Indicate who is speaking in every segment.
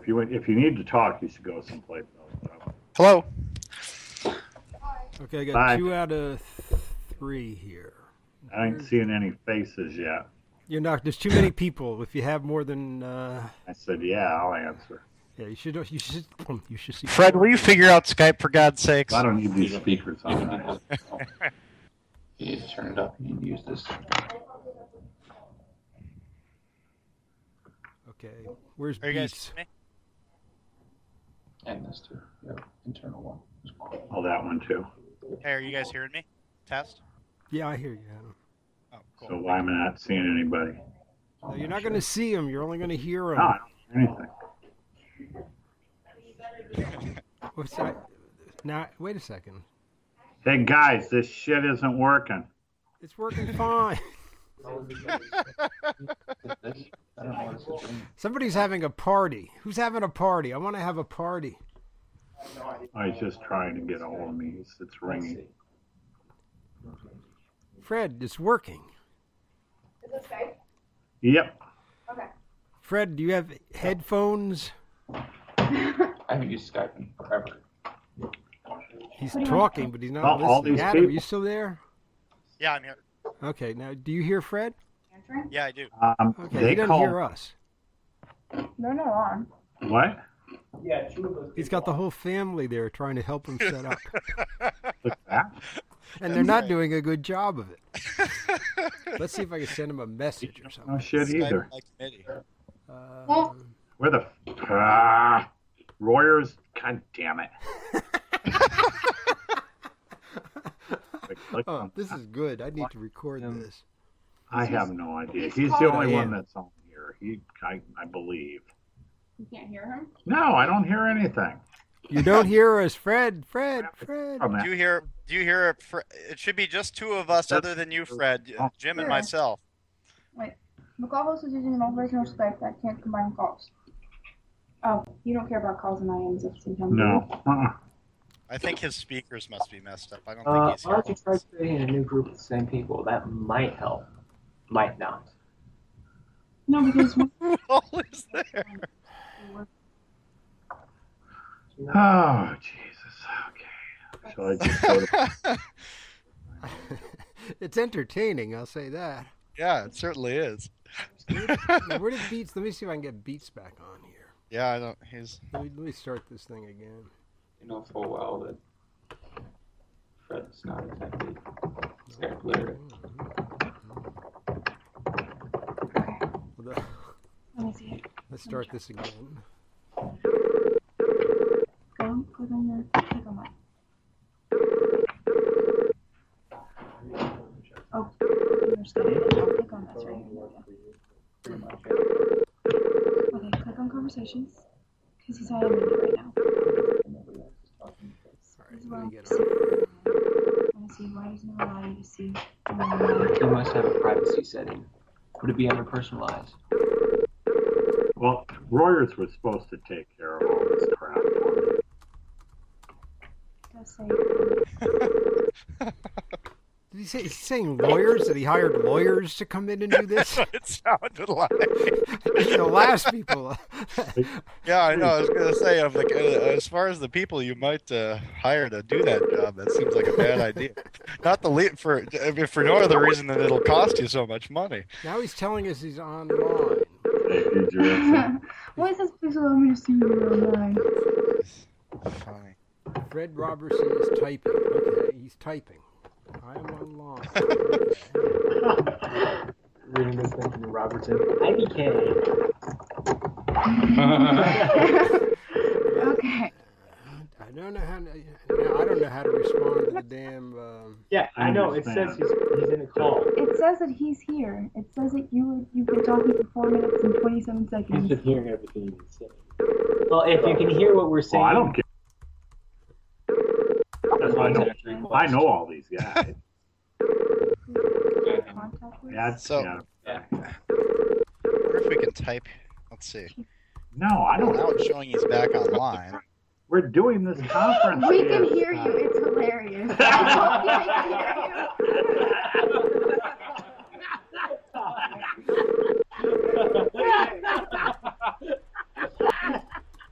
Speaker 1: if you need to talk, you should go someplace else.
Speaker 2: Hello.
Speaker 3: Okay, I got
Speaker 1: Bye.
Speaker 3: 2 out of 3 here.
Speaker 1: I ain't seeing any faces yet.
Speaker 3: You're not. There's too many people. If you have more than.
Speaker 1: I said, yeah, I'll answer.
Speaker 3: Yeah, you should. You should see.
Speaker 2: Fred, will you figure out Skype for God's sakes?
Speaker 1: I don't need these speakers on.
Speaker 4: You need to turn it up. You need to use this.
Speaker 3: Okay, where's
Speaker 2: Are you guys
Speaker 3: Beats?
Speaker 2: hearing me?
Speaker 4: And this too. Yeah, internal one.
Speaker 1: Oh, that one too.
Speaker 2: Hey, are you guys hearing me? Test?
Speaker 3: Yeah, I hear you. Adam.
Speaker 2: Oh, cool.
Speaker 1: So why am I not seeing anybody?
Speaker 3: No, you're not going to see them. You're only going to hear them.
Speaker 1: No, I don't hear anything.
Speaker 3: What's that? Now, wait a second.
Speaker 1: Hey guys, this shit isn't working.
Speaker 3: It's working fine.
Speaker 4: I don't know what this is doing.
Speaker 3: Somebody's having a party. Who's having a party? I want to have a party.
Speaker 1: I was just trying to get a hold of me. It's ringing.
Speaker 3: Fred, it's working.
Speaker 5: Is this Skype?
Speaker 1: Yep.
Speaker 5: Okay.
Speaker 3: Fred, do you have headphones?
Speaker 4: I haven't used Skype in forever.
Speaker 3: He's talking, but he's not
Speaker 1: All
Speaker 3: listening.
Speaker 1: these
Speaker 3: Adam, are
Speaker 1: people.
Speaker 3: you still there?
Speaker 2: Yeah, I'm here.
Speaker 3: Okay, now, do you hear Fred?
Speaker 5: Answering?
Speaker 2: Yeah, I do.
Speaker 3: Okay,
Speaker 1: They
Speaker 3: he doesn't
Speaker 1: call
Speaker 3: hear us.
Speaker 5: They're not on.
Speaker 1: what?
Speaker 3: He's got the whole family there trying to help him set up.
Speaker 1: What's that?
Speaker 3: And they're not doing a good job of it. Let's see if I can send him a message or
Speaker 1: No
Speaker 3: something.
Speaker 1: shit
Speaker 2: Skype
Speaker 1: either.
Speaker 2: by committee.
Speaker 1: Where the Royers? God damn it! Click
Speaker 3: Oh,
Speaker 1: on
Speaker 3: this is good. I need to record this.
Speaker 1: I have no idea. He's
Speaker 5: called
Speaker 1: the only
Speaker 3: Diane.
Speaker 1: one that's on here. I believe.
Speaker 5: You can't hear him?
Speaker 1: No, I don't hear anything.
Speaker 3: You don't hear us, Fred. Fred.
Speaker 1: From
Speaker 2: Do you hear? It should be just 2 of us, other than you, Fred, Jim, and
Speaker 5: Sure.
Speaker 2: myself.
Speaker 5: Wait. The call host is using an old version of Skype that can't combine calls. Oh, you don't care about calls and IMs at the same time?
Speaker 1: No.
Speaker 2: I think his speakers must be messed up. I don't think
Speaker 6: Why
Speaker 2: he's
Speaker 6: don't you try creating a new group with the same people? That might help. Might not.
Speaker 5: No, because
Speaker 2: Who all is there?
Speaker 1: Oh Jesus. Okay. Shall I just go to?
Speaker 3: It's entertaining, I'll say that.
Speaker 2: Yeah, it certainly is.
Speaker 3: Now, where did Beats? Let me see if I can get Beats back on here.
Speaker 2: Yeah, I don't. He's.
Speaker 3: Let me start this thing again.
Speaker 4: You know full well that Fred's not affected. Skype literate.
Speaker 5: Let me see it.
Speaker 3: Let's start this again.
Speaker 5: Go, click on that. Oh, your Skype. I'll click on this right here. Okay, click on conversations. Because he's on mute right now. This is where
Speaker 3: let
Speaker 5: I'm
Speaker 3: me get
Speaker 5: see. I want to see why doesn't it allow you to see.
Speaker 6: You must have a privacy setting. Would it be under personalized?
Speaker 1: Well, Royers was supposed to take care of all this crap.
Speaker 5: Just say.
Speaker 3: Did he say he's saying lawyers? That he hired lawyers to come in and do this?
Speaker 2: It sounded like.
Speaker 3: The last people.
Speaker 2: Yeah, I know. I was gonna say, I'm like, as far as the people you might hire to do that job, that seems like a bad idea. Not the lead for no other reason than it'll cost you so much money.
Speaker 3: Now he's telling us he's online.
Speaker 1: Thank you, Jason.
Speaker 5: Why is this please allow me to see you online?
Speaker 2: Funny.
Speaker 3: Fred Robertson is typing. Okay, he's typing. I am online. Okay.
Speaker 6: Reading this thing from Robertson. IDK.
Speaker 5: Okay.
Speaker 3: I don't know how to. Now, I don't know how to respond to the damn.
Speaker 6: Yeah, I know. It says he's in a call.
Speaker 5: It says that he's here. It says that you've been talking for 4 minutes and 27
Speaker 6: He's
Speaker 5: seconds.
Speaker 6: been hearing everything you say. Well, if you can hear what we're
Speaker 1: Oh,
Speaker 6: saying,
Speaker 1: I don't care. I know all these guys.
Speaker 5: Contact list?
Speaker 1: Yeah,
Speaker 2: So-
Speaker 1: yeah.
Speaker 2: I wonder if we can type. Let's see.
Speaker 1: No, I
Speaker 2: Now
Speaker 1: don't.
Speaker 2: it's showing he's back online.
Speaker 1: We're doing this conference.
Speaker 5: We can
Speaker 1: here.
Speaker 5: hear you. It's hilarious. I hope we can hear you.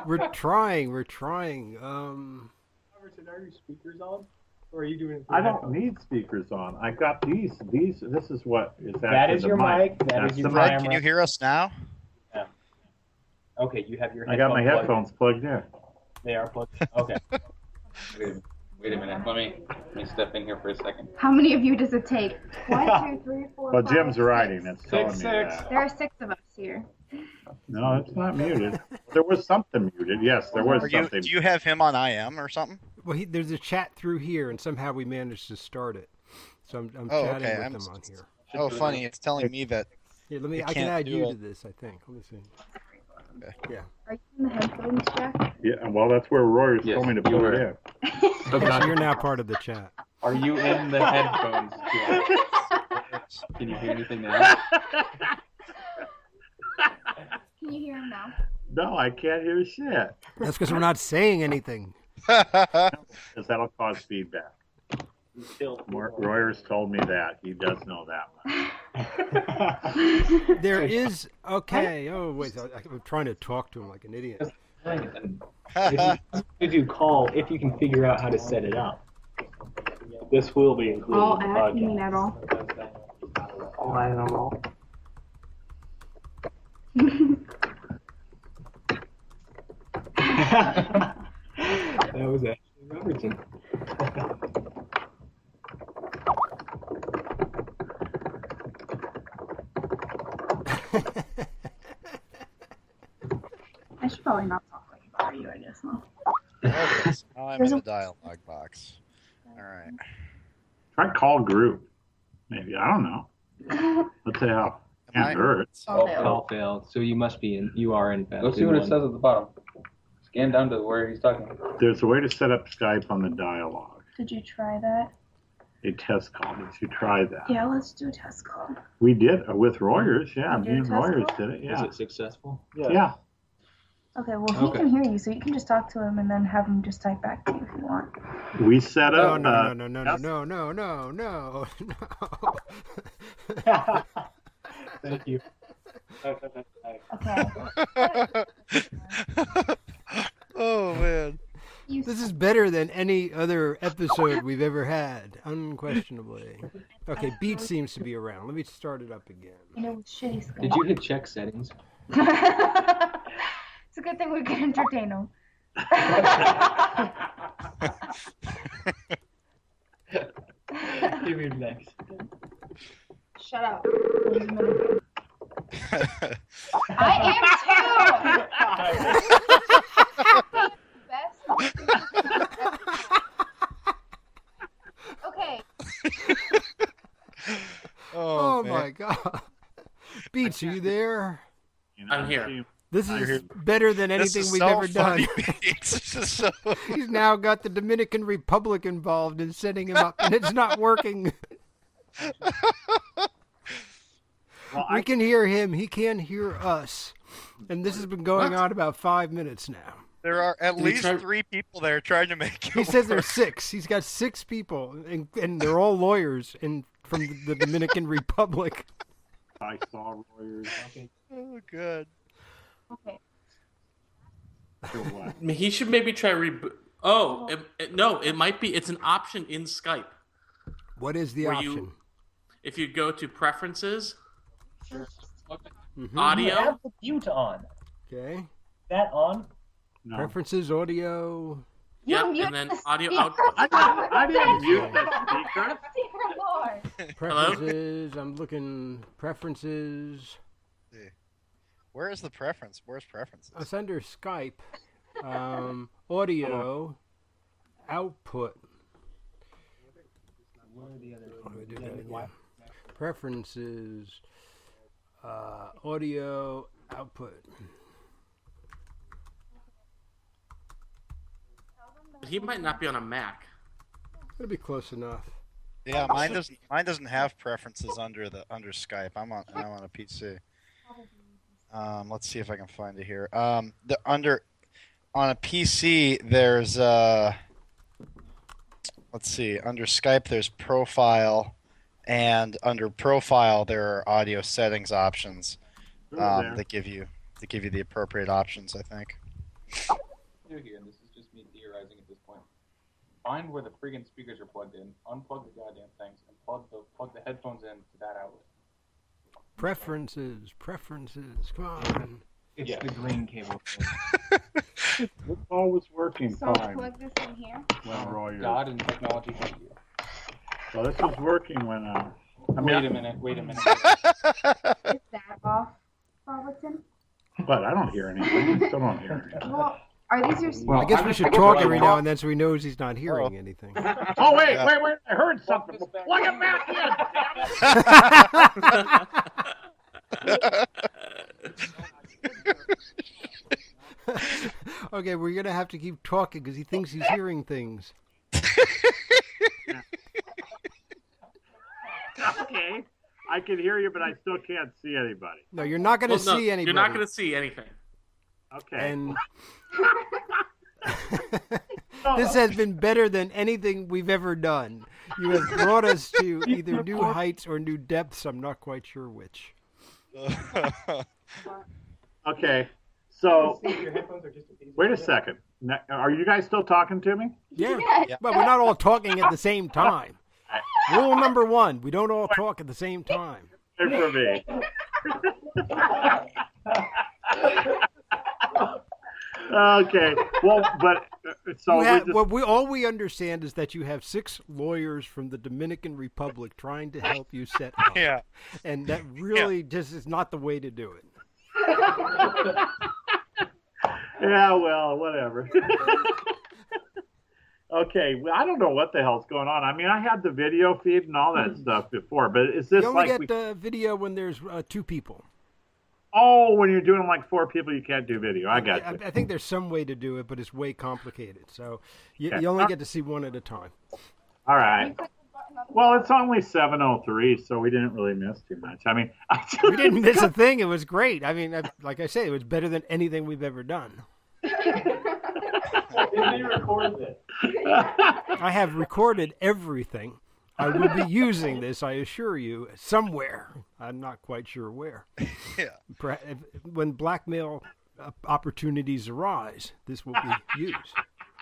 Speaker 3: We're trying. We're trying.
Speaker 6: Robertson, are your speakers on? Or are you doing it?
Speaker 1: I don't need speakers on. I got these. This is what is actually
Speaker 6: That is
Speaker 1: the
Speaker 6: your mic. That
Speaker 1: That's
Speaker 6: is your
Speaker 1: the
Speaker 2: Fred,
Speaker 1: mic.
Speaker 2: can you hear us now?
Speaker 6: Okay, you have your
Speaker 1: I got my
Speaker 6: headphones
Speaker 1: headphones plugged in.
Speaker 6: They are plugged. Okay.
Speaker 7: Wait a minute. Let me step in here for a second.
Speaker 5: How many of you does it take? 1, 2, 3, 4,
Speaker 1: Well,
Speaker 5: 5,
Speaker 1: Jim's
Speaker 5: 6.
Speaker 1: writing. That's telling me
Speaker 6: Six.
Speaker 1: that.
Speaker 5: There are 6 of us here.
Speaker 1: No, it's not muted. There was something muted. Yes, there was something.
Speaker 2: Do you have him on IM or something?
Speaker 3: Well, there's a chat through here, and somehow we managed to start it. So I'm
Speaker 2: Oh,
Speaker 3: chatting
Speaker 2: okay.
Speaker 3: with
Speaker 2: I'm
Speaker 3: them on here.
Speaker 2: Oh, funny. It's telling me that.
Speaker 3: Here, let me.
Speaker 2: You
Speaker 3: I can
Speaker 2: can't
Speaker 3: add
Speaker 2: do
Speaker 3: you
Speaker 2: it.
Speaker 3: to this. I think. Let me see. Yeah.
Speaker 5: Are you in the headphones, Jack?
Speaker 1: Yeah, well, that's where Roy
Speaker 7: Yes,
Speaker 1: told me to
Speaker 7: you
Speaker 1: put
Speaker 7: were.
Speaker 1: it in.
Speaker 7: But
Speaker 3: So
Speaker 7: not-
Speaker 3: you're now part of the chat.
Speaker 7: Are you in the headphones? Can you hear anything now?
Speaker 5: Can you hear him now?
Speaker 1: No, I can't hear shit.
Speaker 3: That's because we're not saying anything.
Speaker 1: Because that'll cause feedback. Royers told me that. He does know that much.
Speaker 3: There is okay. Oh wait, I'm trying to talk to him like an idiot.
Speaker 6: If you do call, if you can figure out how to set it up. This will be included
Speaker 5: All
Speaker 6: in the
Speaker 5: at? You mean
Speaker 6: podcast.
Speaker 5: at all?
Speaker 6: All at them all. That was actually Robertson.
Speaker 5: I should probably not talk like about you, I guess. Huh?
Speaker 2: Okay, so now I'm in the dialogue box. All right.
Speaker 1: Try call group. Maybe. I don't know. Let's see how.
Speaker 2: Am I-
Speaker 1: Can't hurt.
Speaker 5: All failed.
Speaker 6: All failed. So you must be in. You are in.
Speaker 7: Go see what it says at the bottom. Scan down to where he's talking.
Speaker 1: There's a way to set up Skype on the dialogue.
Speaker 5: Did you try that?
Speaker 1: A test call. Did you try that?
Speaker 5: Yeah, let's do a test call.
Speaker 1: We did with Royers. Yeah,
Speaker 5: You
Speaker 1: me
Speaker 5: did a
Speaker 1: and
Speaker 5: test
Speaker 1: Royers
Speaker 5: call?
Speaker 1: did it.
Speaker 6: Is
Speaker 1: Yeah.
Speaker 6: it successful?
Speaker 1: Yeah.
Speaker 5: Okay, well, he
Speaker 6: Okay.
Speaker 5: can hear you, so you can just talk to him and then have him just type back to you if you want.
Speaker 1: We set
Speaker 3: No,
Speaker 1: up.
Speaker 3: no, no, no, no,
Speaker 1: yes.
Speaker 3: no, no, no, no, no.
Speaker 6: Thank you.
Speaker 5: Okay.
Speaker 2: Oh man.
Speaker 5: You
Speaker 3: This is better than any other episode we've ever had, unquestionably. Okay, Beat seems to be around. Let me start it up again.
Speaker 5: you know, with shitty Skype.
Speaker 6: Did you hit check settings?
Speaker 5: It's a good thing we can entertain him.
Speaker 6: Give me next.
Speaker 5: Shut up. Ladies and gentlemen. I am too. Best. Okay.
Speaker 3: Oh
Speaker 2: man.
Speaker 3: my god. Beats, are you there?
Speaker 1: You know,
Speaker 7: I'm here.
Speaker 3: This
Speaker 1: I
Speaker 3: is
Speaker 1: hear-
Speaker 3: better than
Speaker 2: This
Speaker 3: anything
Speaker 2: is
Speaker 3: we've
Speaker 2: so
Speaker 3: ever
Speaker 2: funny,
Speaker 3: done.
Speaker 2: Beats. This is so.
Speaker 3: He's now got the Dominican Republic involved in setting him up, and it's not working.
Speaker 1: Well,
Speaker 3: We can hear him. He can't hear us. And this has been going on about 5 minutes now.
Speaker 2: There are at
Speaker 7: Did he
Speaker 2: least
Speaker 7: try-
Speaker 2: 3 people there trying to make it
Speaker 3: He says
Speaker 2: work.
Speaker 3: there's 6. He's got 6 people, and they're all lawyers from the Dominican Republic.
Speaker 1: I saw Royers.
Speaker 2: Oh, good.
Speaker 5: Okay.
Speaker 1: For what?
Speaker 8: I mean, he should maybe try reboot. Oh, no, it might be. It's an option in Skype.
Speaker 3: What is the
Speaker 8: Were
Speaker 3: option?
Speaker 8: you- If you go to preferences,
Speaker 3: Mhm.
Speaker 6: You
Speaker 8: audio,
Speaker 6: have the mute on.
Speaker 3: Okay.
Speaker 6: That on?
Speaker 1: No.
Speaker 3: Preferences, audio.
Speaker 8: yep,
Speaker 5: mute
Speaker 8: and then
Speaker 5: the
Speaker 8: audio
Speaker 5: speaker.
Speaker 8: output.
Speaker 1: I didn't mute the speaker.
Speaker 5: Dear Lord.
Speaker 3: Preferences. I'm looking. Preferences.
Speaker 2: Where is the preference? Where's preferences?
Speaker 3: It's under Skype. Audio. Output.
Speaker 6: What are the other?
Speaker 3: What do I do here? Preferences. Audio. Output.
Speaker 8: He might not be on a Mac.
Speaker 3: It'll be close enough.
Speaker 2: Yeah, mine doesn't have preferences under Skype. I'm on a PC. Let's see if I can find it here. On a PC there's let's see, under Skype there's profile, and under profile there are audio settings options
Speaker 1: Over there.
Speaker 2: that give you the appropriate options, I think.
Speaker 7: Do here, and this is just me theorizing at this point. Find where the friggin' speakers are plugged in, unplug the goddamn things, and plug the headphones in to that outlet.
Speaker 3: Preferences. Come on.
Speaker 6: It's the green cable.
Speaker 1: It's always working
Speaker 5: So
Speaker 1: fine.
Speaker 5: plug this in here.
Speaker 1: When Roy,
Speaker 7: God and technology help you.
Speaker 1: well, this was working when.
Speaker 7: Wait a minute.
Speaker 5: Is that off, Robertson?
Speaker 1: But I don't hear anything. I still don't hear anything.
Speaker 5: Well, are these your
Speaker 6: Well,
Speaker 3: I guess we should talk every now and then so he knows he's not hearing anything.
Speaker 1: Oh wait! I heard something. Plug it back in. Damn it.
Speaker 3: Okay, we're gonna have to keep talking because he thinks he's hearing things.
Speaker 1: Okay, I can hear you, but I still can't see anybody.
Speaker 3: No, you're not gonna
Speaker 8: Well, no,
Speaker 3: see anybody.
Speaker 8: You're not going to see anything.
Speaker 1: Okay.
Speaker 3: And this has been better than anything we've ever done. You have brought us to either new heights or new depths. I'm not quite sure which.
Speaker 1: Okay. So
Speaker 6: Your headphones are just a piece of
Speaker 1: wait a second. Are you guys still talking to me?
Speaker 3: Yeah.
Speaker 5: Yes.
Speaker 3: But we're not all talking at the same time. Rule number 1, we don't all talk at the same time.
Speaker 1: Good for me. Okay. Well, but so
Speaker 3: You have,
Speaker 1: we just,
Speaker 3: well, all we understand is that you have 6 lawyers from the Dominican Republic trying to help you set up.
Speaker 2: Yeah.
Speaker 3: And that really just is not the way to do it.
Speaker 1: yeah. Well, whatever. Okay. Well, I don't know what the hell's going on. I mean, I had the video feed and all that stuff before, but is this
Speaker 3: You only
Speaker 1: like
Speaker 3: get video when there's 2 people.
Speaker 1: Oh, when you're doing like 4 people, you can't do video. I got you.
Speaker 3: I think there's some way to do it, but it's way complicated. So you
Speaker 1: Okay.
Speaker 3: only get to see one at a time.
Speaker 1: All right. Well, it's only 7:03, so we didn't really miss too much. I mean,
Speaker 3: We didn't miss a thing. It was great. I mean, like I say, it was better than anything we've ever done.
Speaker 6: Did they record this?
Speaker 3: I have recorded everything. I will be using this, I assure you, somewhere. I'm not quite sure where.
Speaker 2: Yeah.
Speaker 3: When blackmail opportunities arise, this will be used.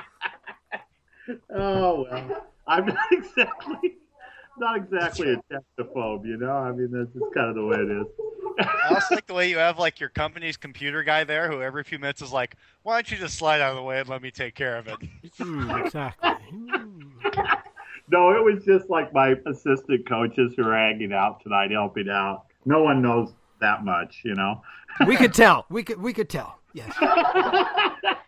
Speaker 1: Oh well, I'm not exactly a technophobe, you know. I mean, that's just kind of the way it is.
Speaker 2: I also like the way you have like your company's computer guy there who every few minutes is like, why don't you just slide out of the way and let me take care of it?
Speaker 3: Exactly.
Speaker 1: No, it was just like my assistant coaches who are hanging out tonight, helping out. No one knows that much, you know.
Speaker 3: We could tell. We could tell. Yes.